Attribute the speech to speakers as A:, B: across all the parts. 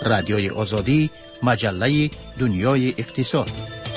A: رادیوی آزادی، مجله دنیای اقتصاد.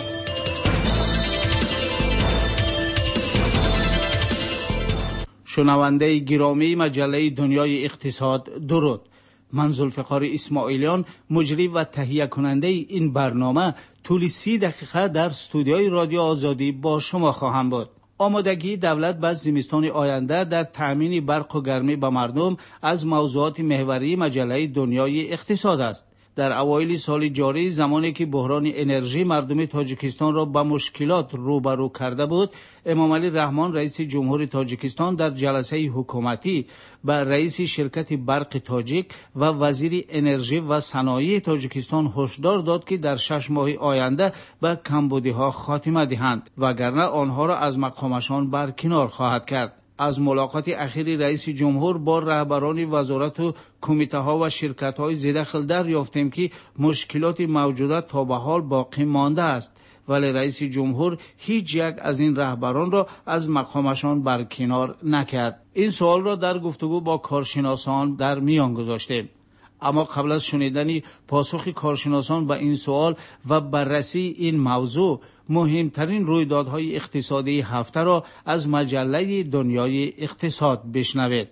A: شنونده گرامی مجله دنیای اقتصاد، درود. من ذوالفقار اسماعیلیان، مجری و تهیه کننده این برنامه، طول 30 دقیقه در استودیوی رادیو آزادی با شما خواهم بود. آمادگی دولت به زمستان آینده در تأمین برق و گرمی به مردم از موضوعات محوری مجله دنیای اقتصاد است. در اوایل سال جاری، زمانی که بحران انرژی مردم تاجیکستان را به مشکلات روبرو کرده بود، امامعلی رحمان رئیس جمهور تاجیکستان در جلسه حکومتی به رئیس شرکت برق تاجیک و وزیر انرژی و صنایع تاجیکستان هشدار داد که در 6 ماه آینده به کمبودی‌ها خاتمه دهند، وگرنه آنها را از مقامشان برکنار خواهد کرد. از ملاقات اخیر رئیس جمهور با رهبران وزارت و کمیته ها و شرکت های زیردخل دریافتیم که مشکلات موجوده تا به حال باقی مانده است، ولی رئیس جمهور هیچ یک از این رهبران را از مقامشان برکنار نکرد. این سوال را در گفتگو با کارشناسان در میان گذاشتیم. اما قبل از شنیدن پاسخ کارشناسان به این سوال و بررسی این موضوع، مهمترین رویدادهای اقتصادی هفته را از مجله دنیای اقتصاد بشنوید.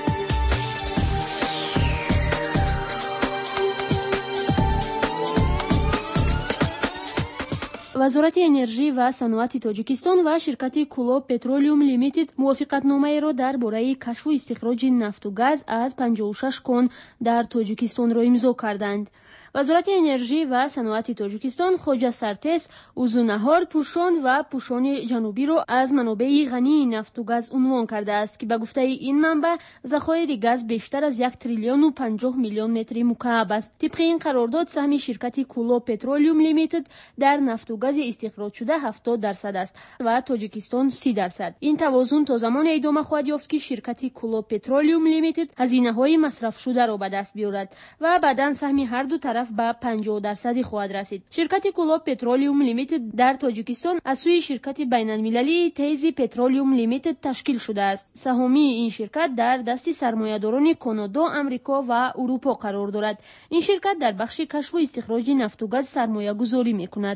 B: وزارت انرژی و صنعت تاجیکستان و شرکت کلوب پترولیوم لیمیتد موافقتنامه را درباره کشف و استخراج نفت و گاز از 56 کان در تاجیکستان را امضا کردند. وزارت انرژی و صنعت تاجیکستان خواجه سرتس اوزونهار پوشان و پوشان جنوبی را از منابع غنی نفت و گاز عنوان کرده است که به گفته این منبع ذخایر گاز بیشتر از 1 تریلیون و 50 میلیون متر مکعب است. طبق این قرارداد سهم شرکت کلوب پترولیوم لیمیتد در نفت و گاز استخراج شده 70% است و تاجیکستان 30%. این توازن تا زمان ادامه خواهد یافت که شرکت کلوب پترولیوم لیمیتد هزینه‌های مصرف شده را به دست بیاورد و بعداً سهم هر دو طرف به 50% خواهد رسید. شرکت کلوب پترولیوم لیمیتد در تاجیکستان از سوی شرکت بین‌المللی تیز پترولیوم لیمیتد تشکیل شده است. سهامی این شرکت در دست سرمایه‌داران کانادا، آمریکا و اروپا قرار دارد. این شرکت در بخش کشف و استخراج نفت و گاز سرمایه‌گذاری می‌کند.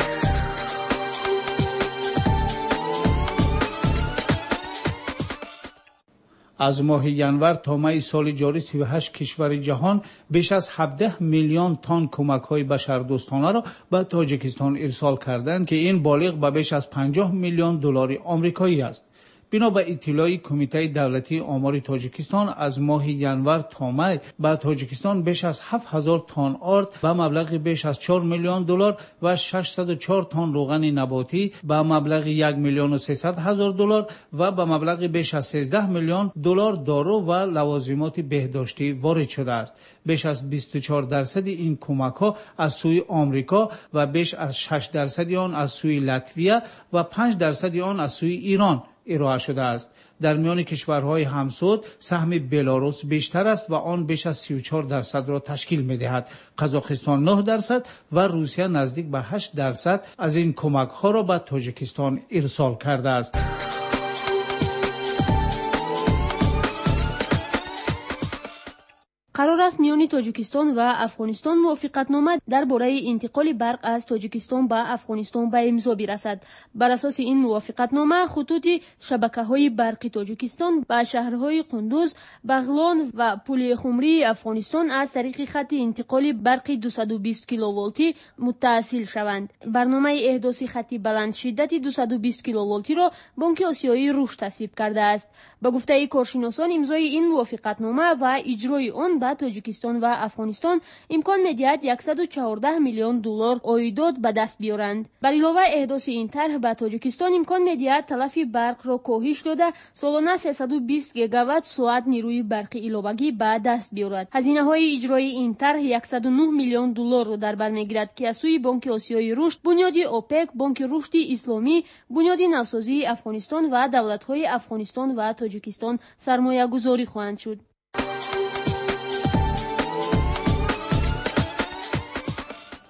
A: از ماه ینور تا مای سال جاری 38 کشور جهان بیش از 17 میلیون تن کمک‌های بشردوستانه را به تاجیکستان ارسال کردند که این بالغ به بیش از 50 میلیون دلار آمریکایی است. بنا به اطلاع کمیته دولتی آمار تاجیکستان، از ماه ینور تا می به تاجیکستان بیش از 7000 تن آرد به مبلغ بیش از 4 میلیون دلار و 604 تن روغن نباتی به مبلغ 1 میلیون و 300 هزار دلار و به مبلغ بیش از 13 میلیون دلار دارو و لوازمات بهداشتی وارد شده است. بیش از 24% این کمک‌ها از سوی آمریکا و بیش از 6% آن از سوی لاتویا و 5% آن از سوی ایران ارائه شده است. در میان کشورهای همسود سهم بلاروس بیشتر است و آن بیش از 34% را تشکیل می‌دهد. قزاقستان 9% و روسیه نزدیک به 8% از این کمک‌ها را به تاجیکستان ارسال کرده است.
B: قرار است میان تاجیکستان و افغانستان موافقتنامه درباره انتقال برق از تاجیکستان به افغانستان به امضا برسد. بر اساس این موافقتنامه خطوط شبکه‌های برق تاجیکستان به شهرهای قندوز، بغلان و پولیخمری افغانستان از طریق خط انتقال برق 220 کیلوولتی متصل شوند. برنامه احداث خط بلند شدت 220 کیلوولتی را بانک آسیایی رشد تصویب کرده است. به گفته کارشناسان، امضای این موافقتنامه و اجرای آن به تاجیکستان و افغانستان امکان می‌دهد 114 میلیون دلار عایدات به دست بیارند. بر علاوه احداث این طرح به تاجیکستان امکان می‌دهد تلف برق را کاهش داده سالانه 320 گیگاوات ساعت نیروی برقی علاوه‌ای به دست بیارد. هزینه‌های اجرای این طرح 109 میلیون دلار را در بر می‌گیرد که از سوی بانک آسیایی رشد، بنیاد اوپک، بانک رشد اسلامی، بنیاد نوسازی افغانستان و دولت‌های افغانستان و تاجیکستان سرمایه‌گذاری خواهند شد.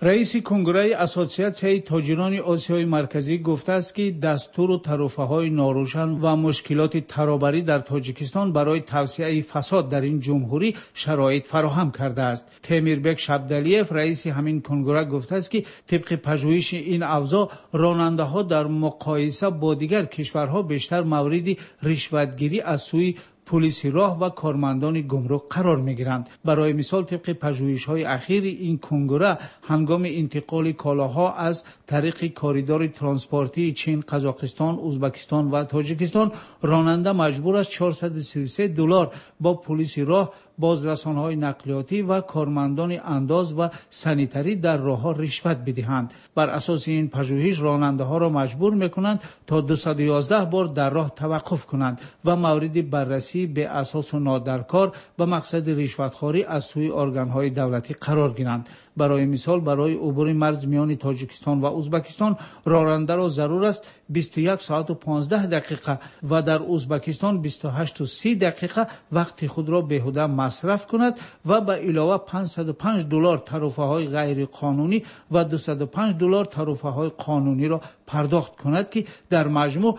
A: رئیس کنگره اسوسیاسیون تاجران آسیای مرکزی گفته است که دستور و طرفه‌های ناروشن و مشکلات ترابری در تاجیکستان برای توسعه فساد در این جمهوری شرایط فراهم کرده است. تیمیربک شبدلیف رئیس همین کنگره گفته است که طبق پژوهش این اوضاع راننده‌ها در مقایسه با دیگر کشورها بیشتر مورد رشوتگیری از سوی پلیس راه و کارمندان گمرک قرار می‌گیرند. برای مثال طبق پژوهش‌های اخیر این کنگره هنگام انتقال کالاها از طریق کاریدور ترانسپورتی چین، قزاقستان، ازبکستان و تاجیکستان راننده مجبور است $433 با پلیس راه، بازرسان‌های نقلیاتی و کارمندان انداز و سانیتری در راه‌ها رشوت بدهند. بر اساس این پژوهش راننده‌ها را مجبور می‌کنند تا 211 بار در راه توقف کنند و مورد بررسی به اساس نادرکار به مقصد رشوتخواری از سوی ارگان‌های دولتی قرار گیرند. برای مثال برای عبور مرز میان تاجیکستان و ازبکستان راننده را ضرور است 21 ساعت و 15 دقیقه و در ازبکستان 28 و 30 دقیقه وقت خود را بیهوده مصرف کند و به علاوه $505 طرفه‌های غیر قانونی و $205 طرفه‌های قانونی را پرداخت کند که در مجموع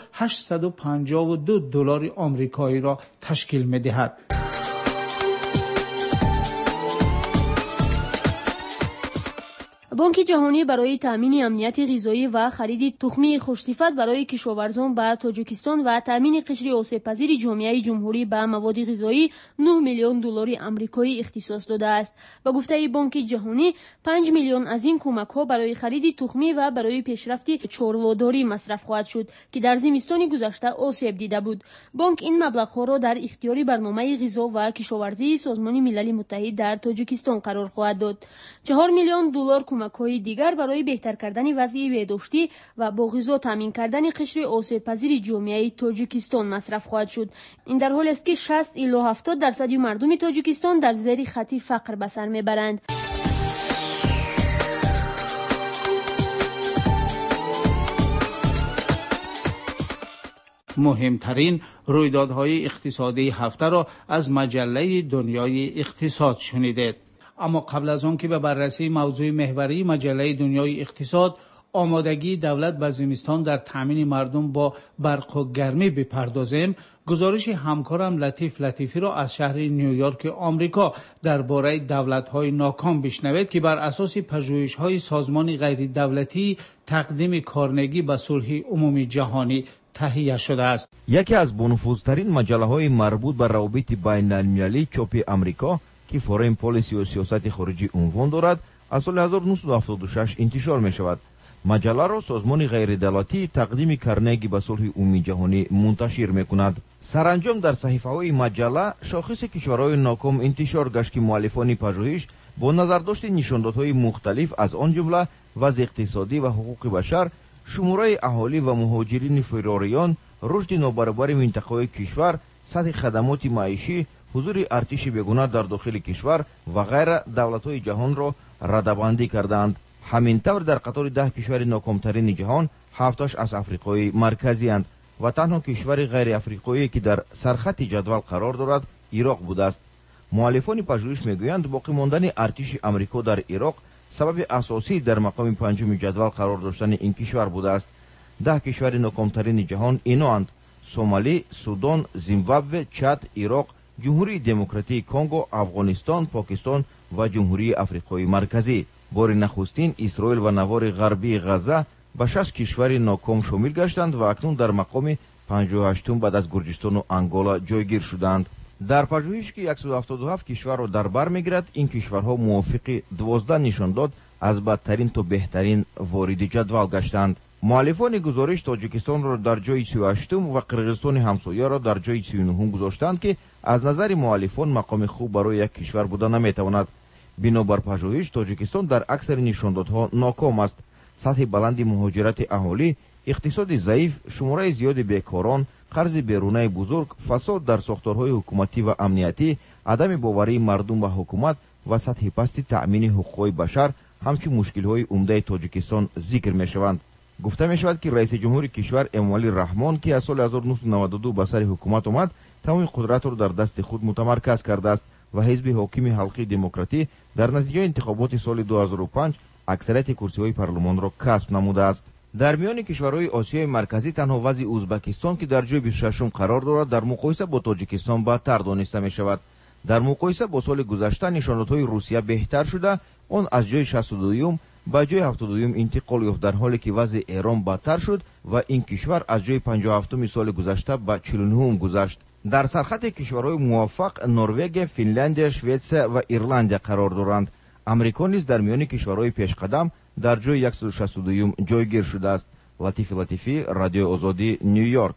A: $852 آمریکایی را تشکیل می‌دهد.
B: بانک جهانی برای تامین امنیت غذایی و خرید تخم خوشصفت برای کشاورزان به تاجیکستان و تامین قشر آسیب‌پذیر جامعه جمهوری به مواد غذایی $9 میلیون آمریکایی اختصاص داده است. با گفته بانک جهانی 5 میلیون از این کمک‌ها برای خرید تخم و برای پیشرفت چارواداری مصرف خواهد شد که در زمستان گذشته آسیب دیده بود. بانک این مبلغ‌ها را در اختیار برنامه غذا و کشاورزی سازمان ملل متحد در تاجیکستان قرار خواهد داد. $4 میلیون کمک‌های دیگر برای بهتر کردن وضع بهداشتی و با غذا تامین کردن قشر آسیب‌پذیر جامعه تاجیکستان مصرف خواهد شد. این در حالی است که 60 الی 70% مردم تاجیکستان در زیر خط فقر به سر میبرند.
A: مهمترین رویدادهای اقتصادی هفته را از مجله دنیای اقتصاد شنیدید. اما قبل از آن که به بررسی موضوع محوری مجله دنیای اقتصاد آمادگی دولت به زمستان در تامین مردم با برق و گرمی بپردازیم، گزارش همکارم لطیف لطیفی را از شهر نیویورک آمریکا درباره دولت‌های ناکام بشنوید که بر اساس پژوهش‌های سازمان غیر دولتی تقدیم کارنگی به صلح عمومی جهانی تهیه شده است.
C: یکی از بنفوذترین مجله‌های مربوط به روابط بین‌المللی چاپ آمریکا که فورین پالیسی و سیاست خارجی عنوان دارد از سال 1976 انتشار می شود. مجله را سازمان غیر دولتی تقدیم کارنگی به صلح عمومی جهانی منتشر می کند. سرانجام در صحیفه های مجله شاخص کشورهای ناکام انتشار گشت که مؤلفان پژوهش با نظرداشت نشاندادهای مختلف از آن جمله وضع اقتصادی و حقوق بشر، شماره اهالی و مهاجرین فراریان، رشد نابرابر منطقه کشور، سطح خدمات معیشی، حضور ارتش بیگانه در داخل کشور و غیر دولت‌های جهان را رده‌بندی کردند. همین طور در قطار 10 کشور ناکامترین جهان 7 از افریقای مرکزی اند و تنها کشور غیر افریقایی که در سرخط جدول قرار دارد عراق بوده است. مؤلفان پژوهش میگویند باقی ماندن ارتش آمریکا در عراق سبب اساسی در مقام پنجم جدول قرار داشتن این کشور بوده است. 10 کشور ناکامترین جهان ایناند: سومالی، سودان، زیمبابوه، چاد، عراق، جمهوری دموکراتیک کنگو، افغانستان، پاکستان و جمهوری آفریقای مرکزی. بار نخستین اسرائیل و نوار غربی غزه به 60 کشور ناکام شامل گشتند و اکنون در مقام 58 بعد از گرجستان و انگولا جایگیر شدند. در پژوهش که 177 کشور را در بر میگیرد، این کشورها موافق 12 نشانداد از بدترین تا بهترین وارد جدول گشتند. مؤلفان گزارش تاجیکستان را در جای 38 و قرقیزستان همسایه را در جای 39 گذاشتند که از نظر مؤلفان مقام خوب برای یک کشور بوده نمیتواند. بنابر پژوهش تاجیکستان در اکثر نشاندادها ناکام است. سطح بلند مهاجرت اهالی، اقتصاد ضعیف، شماره زیاد بیکاران، قرض بیرونی بزرگ، فساد در ساختارهای حکومتی و امنیتی، عدم باوری مردم به حکومت و سطح پست تأمین حقوق بشر همچون مشکل‌های عمده تاجیکستان ذکر می‌شوند. گفته می‌شود که رئیس جمهور کشور امومالی رحمان که از سال 1992 به سر حکومت آمد، تمام قدرت را در دست خود متمرکز کرده است و حزب حاکم حلقه دموکراتی در نتیجه انتخابات سال 2005 اکثریت کرسی‌های پارلمان را کسب نموده است. در میان کشورهای آسیای مرکزی تنها وضع ازبکستان که در جای 26 قرار دارد در مقایسه با تاجیکستان بدتر دانسته می شود. در مقایسه با سال گذشته نشانات‌های روسیه بهتر شده، آن از جای 62 به جای 72 انتقال یافت، در حالی که وضع ایران بدتر شد و این کشور از جای 57 سال گذشته به 49 گذشت. در سرخط کشورهای موفق نروژ، فنلاند، سوئد و ایرلند قرار دارند. امریکا نیز در میان کشورهای پیشقدم در جای 162 جایگیر شده است. لطیفی، رادیو آزادی، نیویورک.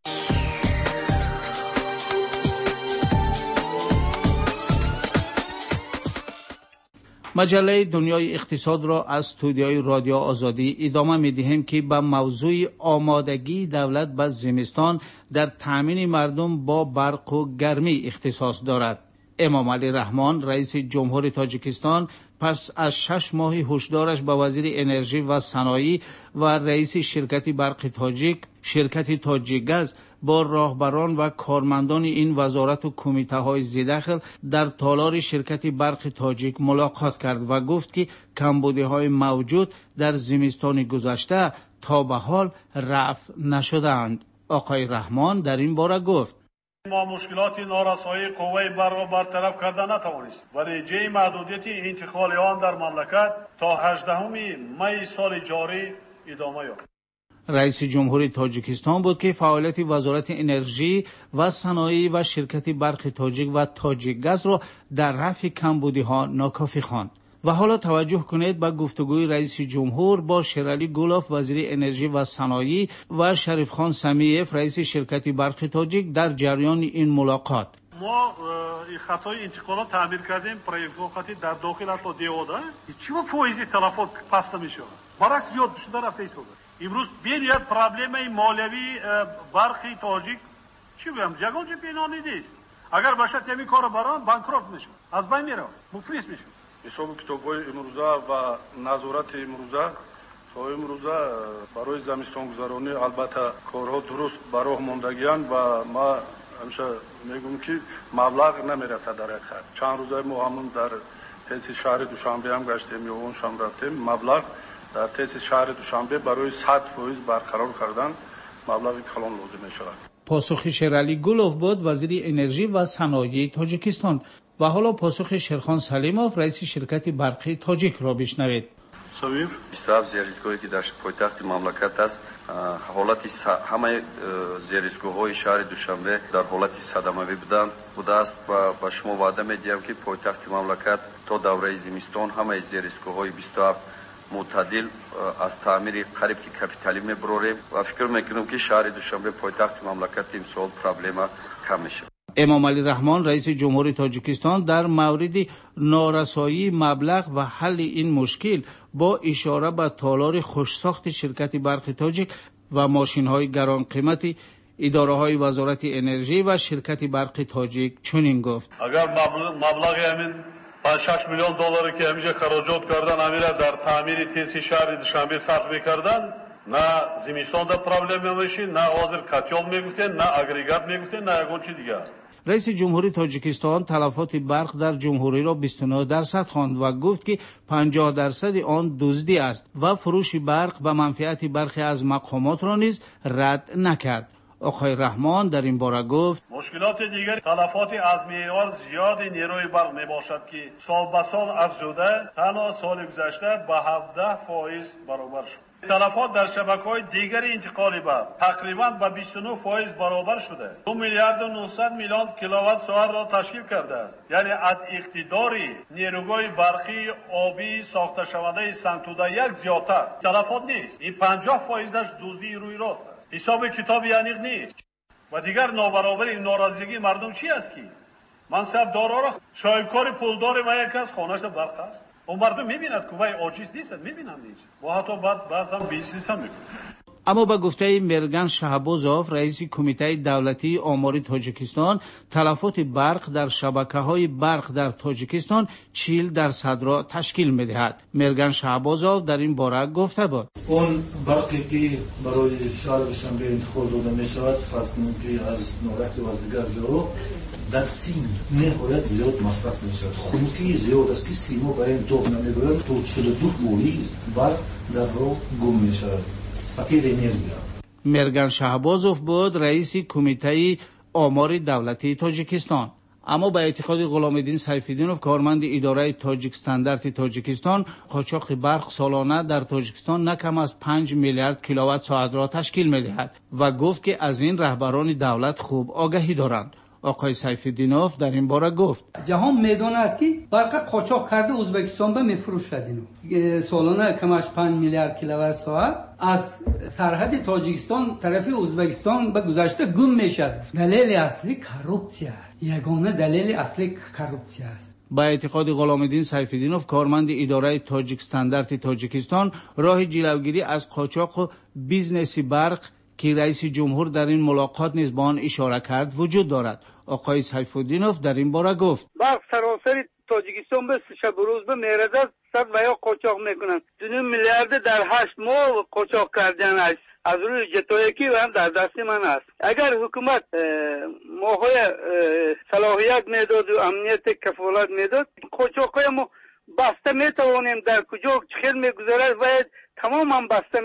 A: مجله دنیای اقتصاد را از استودیوی رادیو آزادی ادامه می‌دهیم که به موضوع آمادگی دولت به زمستان در تامین مردم با برق و گرمی اختصاص دارد. امام علی رحمان رئیس جمهور تاجیکستان پس از 6 ماه هشدارش به وزیر انرژی و صنایع و رئیس شرکت برق تاجیک، شرکت تاجیکگاز، با راهبران و کارمندان این وزارت و کمیته‌های ذی‌دخل در تالار شرکت برق تاجیک ملاقات کرد و گفت که کمبودی‌های موجود در زمستان گذشته تا به حال رفع نشده‌اند. آقای رحمان در این باره گفت:
D: ما مشکلات نارسایی قوه برق را برطرف کرده نتوانست و ریجه محدودیت انتقال آن در مملکت تا 18 می سال جاری ادامه یافت.
A: رئیس جمهور تاجیکستان بود که فعالیت وزارت انرژی و صنایع و شرکت برق تاجیک و تاجیکگاز را در رفع کمبودی‌ها ناکافی خواند. و حالا توجه کنید به گفتگوی رئیس جمهور با شیرعلی گلوف وزیر انرژی و صنایع و شریف خان سمیف رئیس شرکت برق تاجیک در جریان این ملاقات.
D: ما خطای انتقالات تعمیر کردیم، پروژه خطی در داخل تا دیوده چی فایز تلفات پس نمیشه، برعکس زیاد شده رفته ایست. امروز بیاد پرابلم مالیوی برق تاجیک چی بگم جگان چه پینانی نیست. اگر باشه همین کارو برام بانکروت میشه، از بین میره، مفلس میشه. حساب کتاب‌های امروزه و نظارت امروزه تا امروزه برای زمستان گذرانی البته کارها درست براه موندگی‌اند و ما همیشه میگم که مبلغ نمیرسه در حقیقت. چند روزه ما همون در تاسیس شهر دوشنبه هم گشتیم یا اون شام رفتیم، مبلغ در تاسیس شهر دوشنبه برای 100% برقرار کردن مبلغ کلان لازم می‌شود.
A: پاسخ شیرعلی گلوف بود وزیر انرژی و صنایع تاجیکستان. و حالا پاسخ شیرخان سلیموف رئیس شرکت برق تاجیک را بشنوید.
D: سویر
E: استاف زیرسگاهی که در پایتخت مملکت است، حالت همه زیرسگاه‌های شهر دوشنبه در حالت صدمه بوده است و با شما وعده می‌دهم که پایتخت مملکت تا دوره زمستان همه زیرسگاه‌های 27 معتدل از تعمیر قریب که کپیتالی می‌بریم و فکر می‌کنم که شهر دوشنبه پایتخت مملکت امسال پروبلم کم میشه.
A: امام علی رحمان رئیس جمهور تاجیکستان در مورد نارسایی مبلغ و حل این مشکل با اشاره به تالار خوشساخت شرکت برق تاجیک و ماشین‌های گران قیمتی اداره‌های وزارت انرژی و شرکت برق تاجیک چنین گفت:
D: اگر مبلغ همین 5-6 میلیون دلاری که همیشه خراجات کردن امیره در تعمیر تاسیس شهر دوشنبه صرف می‌کردن، نه زمستان در پرابلم میشه، نه حاضر کاتیول میگفتن، نه اگریگات میگفتن، نه یگون چی دیگه.
A: رئیس جمهور تاجیکستان تلفات برق در جمهوری را 29% خواند و گفت که 50% آن دزدی است و فروش برق به منفعت برخی از مقامات را نیز رد نکرد. آقای رحمان در این باره گفت:
D: مشکلات دیگر تلفات از معیار زیاد نیروی برق می باشد که سال به سال افزوده، تنها سال گذشته به 17% برابر شد. تلفات در شبکه‌های دیگر انتقالی برق تقریباً به 29% برابر شده. 2 میلیارد و 900 میلیون کیلووات ساعت را تشکیل کرده است. یعنی از اقتداری نیروی برقی آبی ساخته شونده سنتوده یک زیادتر تلفات نیست. این 50%ش دزدی روی راست است. حساب کتاب یعنی نیست. و دیگر نابرابری ناراضگی مردم چی است که منصب دارا شایکار پولدار و یک از خانه‌اش برق است. اون مردم میبیند که وای عاجز نیست، میبینم نیست. و حتی بعض هم بیزنس هم میکنه.
A: اما به گفته مرگان شهبازوف رئیس کمیته دولتی آمار تاجیکستان، تلفات برق در شبکه‌های برق در تاجیکستان 40% را تشکیل می‌دهد. مرگان شهبازوف در این باره گفته بود:
F: اون برقی که برای شهر دوشنبه انتقال داده می‌شود، فرض کنید که از نورک و از دیگر جاها در سیم نهایت زیاد مصرف میشه. خنکی زیاد است که سیما برای این توب نمیگویم تو 42% برق در رو گم میشه. پاکیر انرژی.
A: مرگان شهبازوف بود رئیس کمیته آمار دولتی تاجیکستان. اما به اعتقاد غلامالدین سیفالدینوف کارمند اداره تاجیک استاندارد تاجیکستان، قاچاق برق سالانه در تاجیکستان نه کم از 5 میلیارد کیلووات ساعت را تشکیل می‌دهد و گفت که از این رهبران دولت خوب آگاهی دارند. آقای سیفالدینوف در این باره گفت
G: جهان میداند که برق قاچاق کرده ازبکستان به میفروشد. اینو سالانه کم از 5 میلیارد کیلووات ساعت از سرحد تاجیکستان طرف ازبکستان به گذشته گم میشد. دلیل اصلی کروپسیا است. یگانه دلیل اصلی کروپسیا است.
A: با اعتقاد غلامالدین سیفالدینوف کارمند اداره تاجیک استاندارد تاجیکستان، راه جلوگیری از قاچاق و بیزنس برق که رئیس جمهور در این ملاقات نیز به آن اشاره کرد وجود دارد. آقای سیفالدینوف در این باره گفت
H: برق سراسر تاجیکستان به شب و روز به میرزد صد و یا قاچاق میکنند. 2 میلیارد در 8 ماه قاچاق کردن است. از روی جتویکی و هم در دست من است. اگر حکومت ماهای صلاحیت میداد و امنیت کفالت میداد، قاچاقای ما بسته میتوانیم در کجا چخیل میگذارد و تماما بسته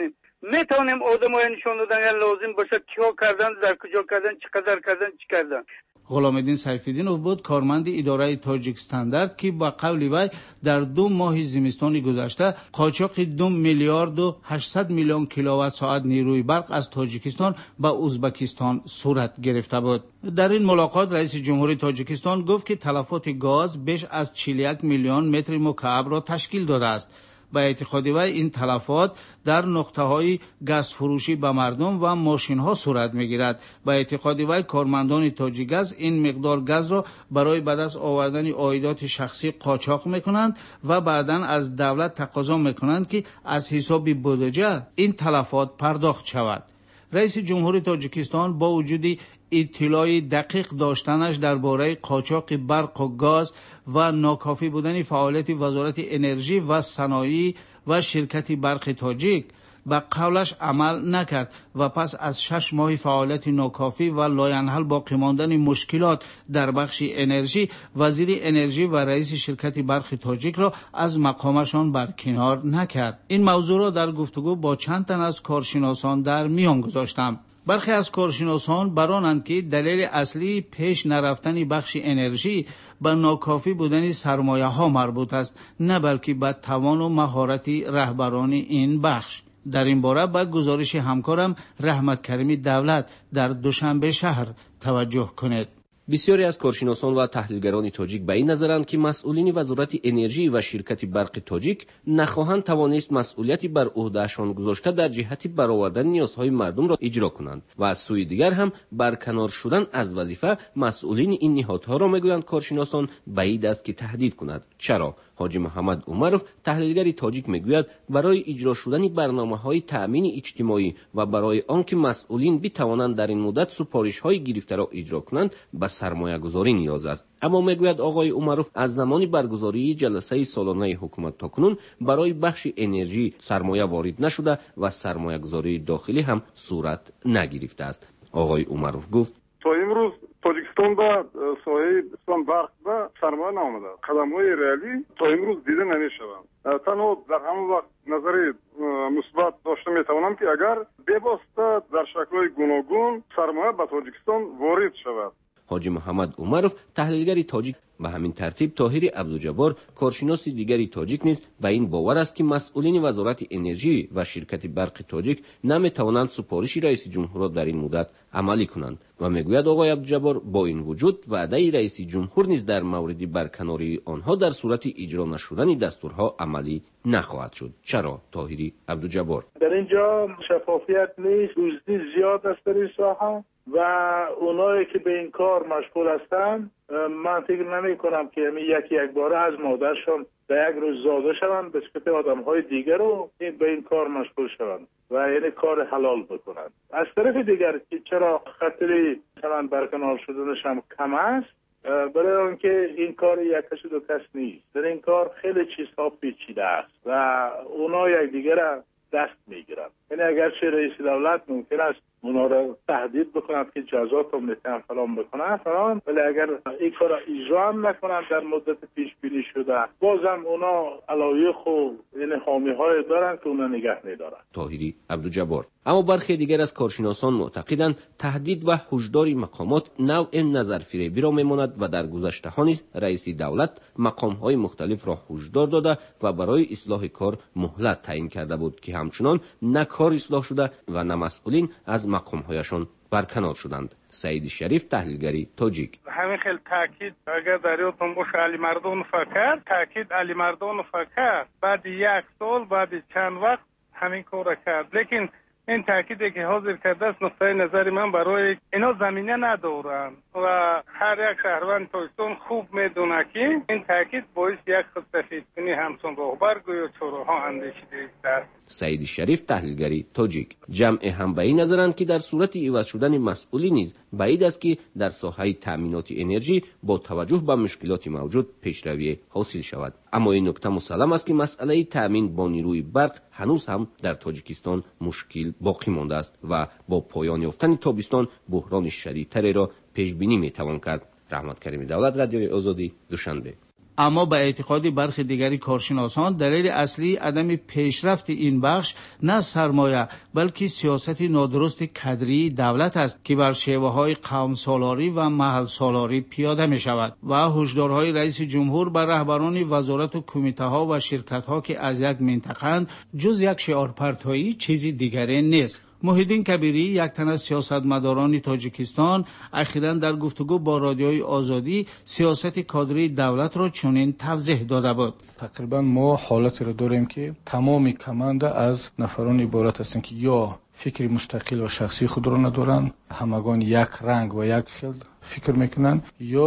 H: میتوانیم آدمای نشان دادن لازم باشه کیا کردن، در کجا کردن، چقدر کردن، چی کردن.
A: غلامالدین سیفالدینوف بود کارمند اداره تاجیک استاندارد که با قول وی در 2 ماه زمستان گذشته قاچاق 2 میلیارد و 800 میلیون کیلووات ساعت نیروی برق از تاجیکستان به ازبکستان صورت گرفته بود. در این ملاقات رئیس جمهوری تاجیکستان گفت که تلفات گاز بیش از 41 میلیون متر مکعب را تشکیل داده است. با اعتقاد وی این تلفات در نقطه‌های گاز فروشی به مردم و ماشین‌ها صورت می‌گیرد. با اعتقاد وی کارمندان تاجیکگاز این مقدار گاز را برای به دست آوردن عایدات شخصی قاچاق می‌کنند و بعداً از دولت تقاضا می‌کنند که از حساب بودجه این تلفات پرداخت شود. رئیس جمهوری تاجیکستان با وجود اطلاع دقیق داشتنش درباره قاچاق برق و گاز و ناکافی بودن فعالیت وزارت انرژی و صنایع و شرکت برق تاجیک به قولش عمل نکرد و پس از 6 ماه فعالیت ناکافی و لاینحل باقی ماندن مشکلات در بخش انرژی، وزیر انرژی و رئیس شرکت برق تاجیک را از مقامشان برکنار نکرد. این موضوع را در گفتگو با چند تن از کارشناسان در میان گذاشتم. برخی از کارشناسان برانند که دلیل اصلی پیش نرفتن بخش انرژی به ناکافی بودن سرمایه ها مربوط است، نه بلکه به توان و مهارت رهبران این بخش. در این باره به گزارش همکارم رحمت کریمی دولت در دوشنبه شهر توجه کنید.
I: بسیاری از کارشناسان و تحلیلگران تاجیک به این نظرند که مسئولین وزارت انرژی و شرکت برق تاجیک نخواهند توانست مسئولیتی بر عهدهشان گذاشته در جهت برآوردن نیازهای مردم را اجرا کنند و از سوی دیگر هم برکنار شدن از وظیفه مسئولین این نهادها را میگویند کارشناسان بعید است که تهدید کند. چرا؟ حاجی محمد عمروف تحلیلگر تاجیک میگوید برای اجرا شدن برنامه‌های تأمین اجتماعی و برای آنکه مسئولین بتوانند در این مدت سفارش‌های گرفته را اجرا کنند به سرمایه‌گذاری نیاز است. اما میگوید آقای عمروف از زمان برگزاری جلسه سالانه حکومت تاکنون برای بخش انرژی سرمایه وارد نشده و سرمایه‌گذاری داخلی هم صورت نگرفته است. آقای عمروف گفت
J: تا امروز تاجیکستان با ساحه برق و سرمایه نامده. قدم‌های ریالی تا امروز دیده نمی‌شوند. تنها در همون وقت نظر مثبت داشته می‌توانم که اگر ببسته در شکل‌های گوناگون سرمایه به تاجیکستان وارد شود.
I: حاجی محمد عمروف تحلیلگر تاجیک به همین ترتیب طاهر عبدالجبار کارشناس دیگری تاجیک نیز به این باور است که مسئولین وزارت انرژی و شرکت برق تاجیک نمی‌توانند سفارش رئیس جمهور را در این مدت عملی کنند و میگوید آقای عبدالجبار با این وجود وعده رئیس جمهور نیز در مورد برکناری آنها در صورت اجرا نشدن دستورها عملی نخواهد شد. چرا؟ طاهر عبدالجبار
K: در اینجا شفافیت نیست، دزدی زیاد است در این ساحه و اونایی که به این کار مشغول هستند من فکر نمی کنم که یک باره از مادرشان به یک روز زاده شوند به صفت آدم‌های دیگر رو به این کار مشغول شوند و یعنی کار حلال بکنند. از طرف دیگر که چرا خطری مثلا برکنار شدنش هم کم است، برای آنکه این کار یک کس دو کس نیست. در این کار خیلی چیزها پیچیده است و اونا یک دیگر دست میگیرند. یعنی اگرچه رئیس دولت ممکن است اونا را تهدید بکنند که جزات هم میتونن فلان بکنن فلان، ولی اگر این کار اجرا هم نکنند در مدت پیش بینی شده، بازم اونا علایق و این خامی های دارن که اونا نگه میدارن.
I: طاهری عبدالجبار. اما برخی دیگر از کارشناسان معتقدند تهدید و هشدار مقامات نوع نظرفریبی را میماند و در گذشته ها نیز رئیس دولت مقام های مختلف را هشدار داده و برای اصلاح کار مهلت تعیین کرده بود که همچنان نه کار اصلاح شده و نه مسئولین از مقام هایشان برکنار شدند. سعید شریف، تحلیلگری تاجیک.
L: همین خیلی تاکید اگر در یادتون باشه علی مردان فکر تاکید علی مردان فکر بعد یک سال بعد چند وقت همین کار کرد، لیکن این تاکیدی که حاضر کرده است نقطه نظر من برای اینا زمینه ندارن و هر یک شهروند تاجیکستان خوب میدونه که این تاکید باعث یک خود سفیدکنی همچون راهبر گویا چهارها اندیشیده است.
I: سعید شریف، تحلیلگری تاجیک. جمع هم به این نظرند که در صورت عوض شدن مسئولی نیز بعید است که در ساحه تامینات انرژی با توجه به مشکلات موجود پیشروی حاصل شود. اما این نکته مسلم است که مسئله تامین با نیروی برق هنوز هم در تاجیکستان مشکل باقی مانده است و با پایان یافتن تابستان بحران شدیدتری را پیش بینی میتوان کرد. رحمت کریمی دولت، رادیوی آزادی، دوشنبه.
A: اما به اعتقاد برخی دیگری کارشناسان دلیل اصلی عدم پیشرفت این بخش نه سرمایه بلکه سیاست نادرست کادری دولت است که بر شیوه‌های قوم سالاری و محل سالاری پیاده می شود و هشدارهای رئیس جمهور بر رهبران وزارت و کمیته‌ها و شرکت‌ها که از یک منطقه‌اند جز یک شعار پرتایی چیزی دیگری نیست. محیدین کبیری، یک تن از سیاستمداران تاجیکستان، اخیراً در گفتگو با رادیوی آزادی سیاست کادری دولت را چنین توضیح داده بود.
M: تقریبا ما حالتی را داریم که تمام کمانده از نفران عبارت هستند که یا فکر مستقل و شخصی خود را ندارند، همگان یک رنگ و یک خیل فکر میکنند،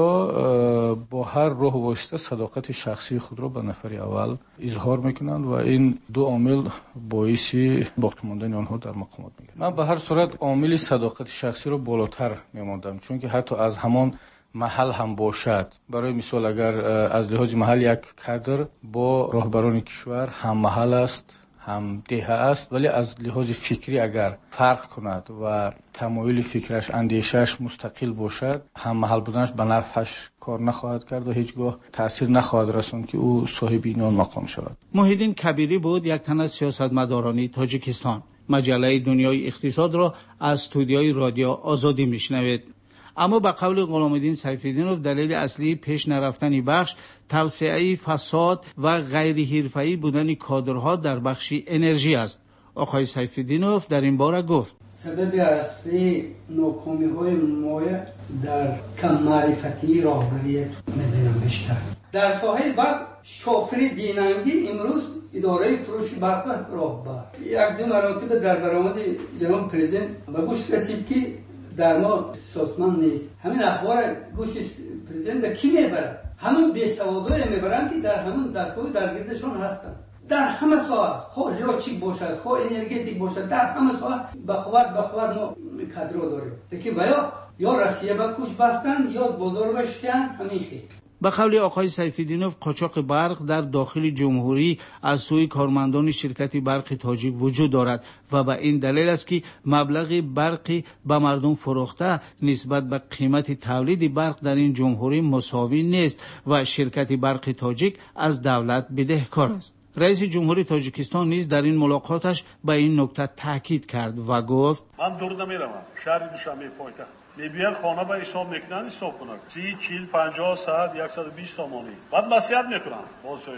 M: یا با هر راه و واسطه صداقت شخصی خود را به نفر اول اظهار میکنند و این دو عامل باعث باقی ماندن آنها در مقامات میگه. من به هر صورت عامل صداقت شخصی را بالاتر میماندم، چون که حتی از همان محل هم باشد، برای مثال اگر از لحاظ محل یک کادر با راهبران کشور هم محل است هم دهه است، ولی از لحاظ فکری اگر فرق کند و تمایل فکرش اندیشش مستقل باشد، هم محل بودنش به نفعش کار نخواهد کرد و هیچگاه تأثیر نخواهد رساند که او صاحب این مقام شود.
A: محیدین کبیری بود، یک تن از سیاستمداران تاجیکستان. مجله دنیای اقتصاد را از استودیوی رادیو آزادی میشنوید. اما به قول غلامالدین سیف‌الدینوف دلیل اصلی پیش نرفتن بخش توسعه فساد و غیر حرفه‌ای بودن کادرها در بخش انرژی است. آقای سیف‌الدینوف در این باره گفت:
G: سبب اصلی ناکامی‌های ما در کم معرفتی راهبری می‌بینم بیشتر. در ساحل برق شوفری دیننگی امروز اداره فروش برق راهبر یک دو مراتب در برآمد جناب پرزیدنت به گوش رسید که در ما سازمان نیست. همین اخبار گوش پرزیدنت به کی میبره؟ همون بیسوادای میبرن که در همون دستگاه درگیردشون هستن. در همه ساحه، خود لیاچیک باشد، خود انرژتیک باشد، در همه ساحه بخواد ما کادر داریم. لیکن یا روسیه با کوش بستن یا بزرگش کن همین خیلی.
A: به قول آقای سیف‌الدینوف قاچاق برق در داخل جمهوری از سوی کارمندان شرکت برق تاجیک وجود دارد و به این دلیل است که مبلغ برقی به مردم فروخته نسبت به قیمت تولید برق در این جمهوری مساوی نیست و شرکت برق تاجیک از دولت بدهکار است. رئیس جمهوری تاجیکستان نیز در این ملاقاتش به این نکته تاکید کرد و گفت:
D: من دور نمیرم، شهر دوشنبه پایتخت میبین خانه به حساب میکنن، حساب کنن 30 40 50 100 120 تومانی، بعد نصیحت میکنن باز صاحب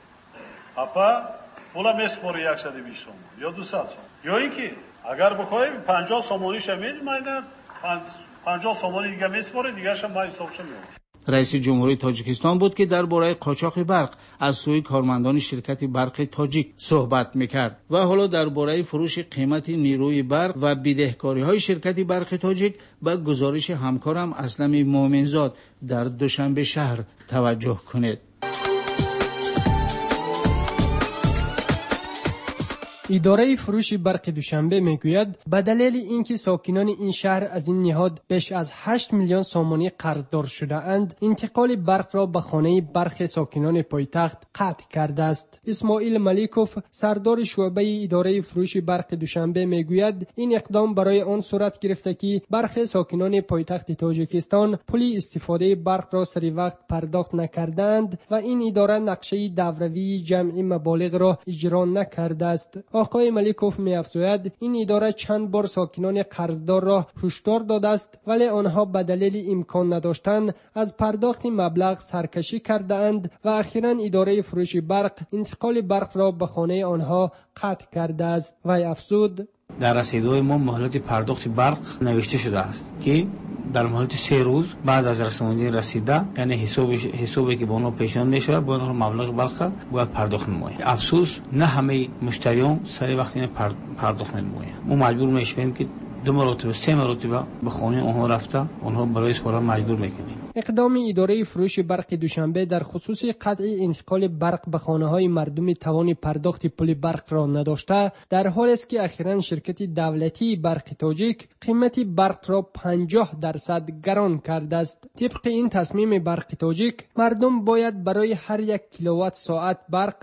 D: خانه اپا پولا میسپره 120 تومان یا 200 تومان، یا اینکه اگر بخوای 50 تومانیش میدی من 50 تومانی دیگه میسپره دیگه‌ش من حسابش میکنم.
A: رئیس جمهوری تاجیکستان بود که درباره قاچاق برق از سوی کارمندان شرکت برق تاجیک صحبت میکرد و حالا درباره فروش قیمت نیروی برق و بدهکاری‌های شرکت برق تاجیک به گزارش همکارم اسلم مومنزاد در دوشنبه شهر توجه کنید.
N: اداره فروش برق دوشنبه میگوید به دلیل اینکه ساکنان این شهر از این نهاد بیش از 8 میلیون سومانی قرضدار شده اند، انتقال برق را به خانه برخی ساکنان پایتخت قطع کرده است. اسماعیل ملیکوف، سردار شعبه اداره فروش برق دوشنبه میگوید این اقدام برای آن صورت گرفته که برخی ساکنان پایتخت تاجیکستان پول استفاده برق را سری وقت پرداخت نکردند و این اداره نقشه دوروی جمع مبالغ را اجرا نکرده است. آقای ملیکوف می‌افزاید این اداره چند بار ساکنان قرضدار را هشدار داده است، ولی آنها به دلیل امکان نداشتن از پرداخت مبلغ سرکشی کرده اند و اخیراً اداره فروش برق انتقال برق را به خانه آنها قطع کرده است. وی افزود
O: در رسیدهای ما مهلت پرداخت برق نوشته شده است که در مهلت 3 روز بعد از رساندن رسیده، یعنی حسابی که با اونها پیشنهاد میشه باید اونها مبلغ برق باید پرداخت نماید. افسوس نه همه مشتریان سری وقت این پرداخت نماید. ما مجبور میشیم که 2 مرتبه 3 مرتبه به خانه اونها رفته اونها برای سپارا مجبور میکنیم.
N: اقدام اداره فروش برق دوشنبه در خصوص قطع انتقال برق به خانه‌های مردم توان پرداخت پول برق را نداشته، در حالی است که اخیراً شرکت دولتی برق تاجیک قیمت برق را 50% گران کرده است. طبق این تصمیم برق تاجیک، مردم باید برای هر 1 کیلووات ساعت برق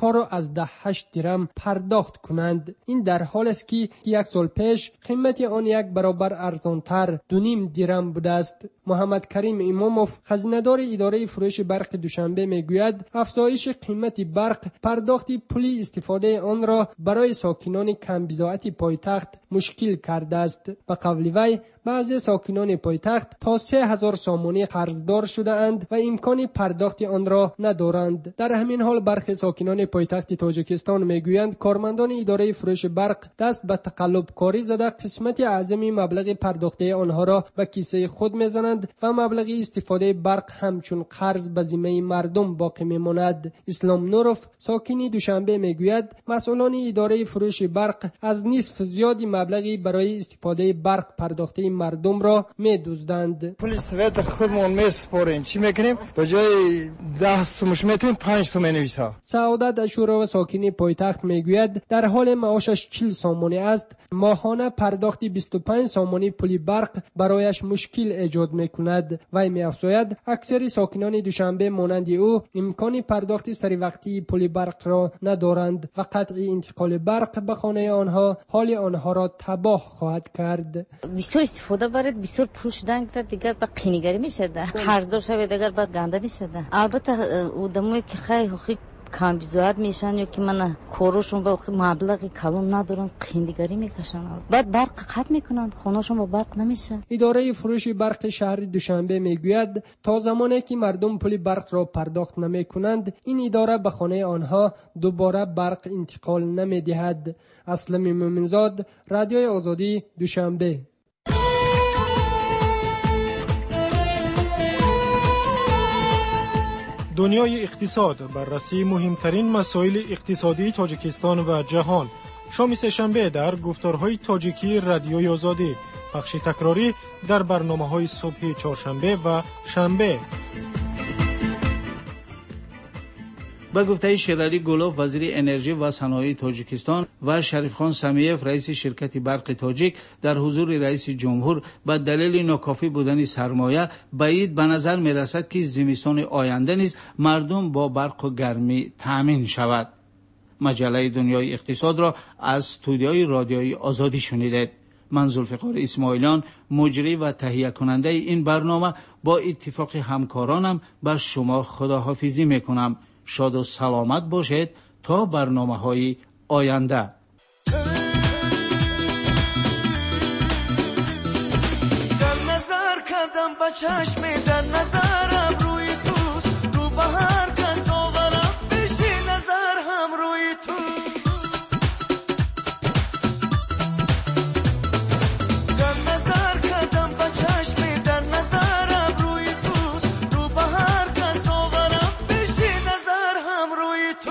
N: 4.8 درم پرداخت کنند. این در حالی است که 1 سال پیش قیمت آن 1 برابر ارزانتر 2.5 درم بوده است. محمد کریم اماموف، خزینه‌دار اداره فروش برق دوشنبه میگوید افزایش قیمت برق پرداخت پول استفاده آن را برای ساکنان کم بضاعت پایتخت مشکل کرده است. به قول وی بعضی ساکنان پایتخت تا 3000 سومانی قرضدار شده اند و امکان پرداخت آن را ندارند. در همین حال برخی ساکنان پایتخت تاجیکستان میگویند کارمندان اداره فروش برق دست به تقلب کاری زده قسمت اعظمی مبلغ پرداخته آنها را به کیسه خود میزنند و مبلغ استفاده برق همچون قرض به ذمه مردم باقی میماند. اسلام نوروف، ساکن دوشنبه میگوید مسئولان اداره فروش برق از نصف زیادی مبلغی برای استفاده برق پرداخته مردم را می‌دزدند.
P: پول سویت خودمون میسپاریم، چی میکنیم؟ به جای 10 سومش میتونیم 5 سوم مینویسه.
N: سعادت اشورا و ساکن پایتخت میگوید در حال معاشش 40 سومانی است، ماهانه پرداخت 25 سومانی پول برق برایش مشکل ایجاد میکند. وی می‌افزاید اکثر ساکنان دوشنبه مانند او امکان پرداخت سری وقتی پول برق را ندارند و قطع انتقال برق به خانه آنها حال آنها را تباه خواهد کرد.
Q: بسیار استفاده برد، بسیار پول شدن کرد، دیگر با قینیگری میشه، قرضدار شوه، دیگر با گنده میشه. البته آدمایی که خیلی کم بضاعت میشن یا که من کارشون با مبلغ کلان ندارن قیندگاری میکشن، بعد برق قطع میکنن، خونهشون با برق نمیشه.
N: اداره فروش برق شهر دوشنبه میگوید تا زمانی که مردم پول برق را پرداخت نمیکنند این اداره به خانه آنها دوباره برق انتقال نمیدهد. اسلم مومنزاد، رادیوی آزادی، دوشنبه.
R: دنیای اقتصاد، بررسی مهمترین مسائل اقتصادی تاجیکستان و جهان. شام سه‌شنبه در گفتارهای تاجیکی رادیوی آزادی، پخش تکراری در برنامه‌های صبح چهارشنبه و شنبه.
A: به گفته شیرالی گلوف، وزیر انرژی و صنایع تاجیکستان، و شریف خان سمیف، رئیس شرکت برق تاجیک، در حضور رئیس جمهور به دلیل ناکافی بودن سرمایه بعید به نظر می رسد که زمستان آینده نیز مردم با برق و گرمی تامین شود. مجله دنیای اقتصاد را از استودیوی رادیوی آزادی شنیدید. من ذوالفقار اسماعیلیان، مجری و تهیه کننده این برنامه، با اتفاق همکارانم به شما خداحافظی می کنم. شاد و سلامت باشید تا برنامه‌های آینده.
S: در نظر کردم با چشم، در نظرم روی توست، رو به هر کس آورم بشی نظر هم روی تو. در نظر کردم با چشم، در نظرم روی توست، رو به هر کس آورم بشی نظر هم روی تو.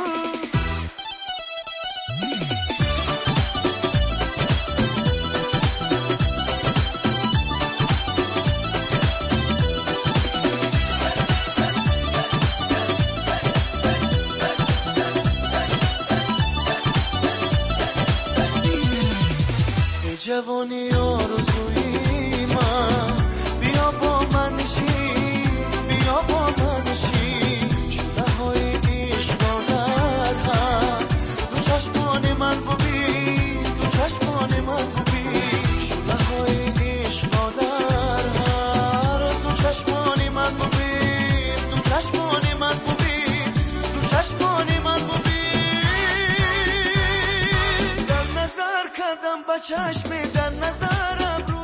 S: جوانی آرزوی من بیا با من نشین بیا با من نشین شونه های عشق را در هم دو چشمان من ببین دو چشمان من ببین شونه های عشق را در هم دو چشمان من ببین دو چشمان من ببین دو چشمان من ببین در نظر کردم با چشم در نظرم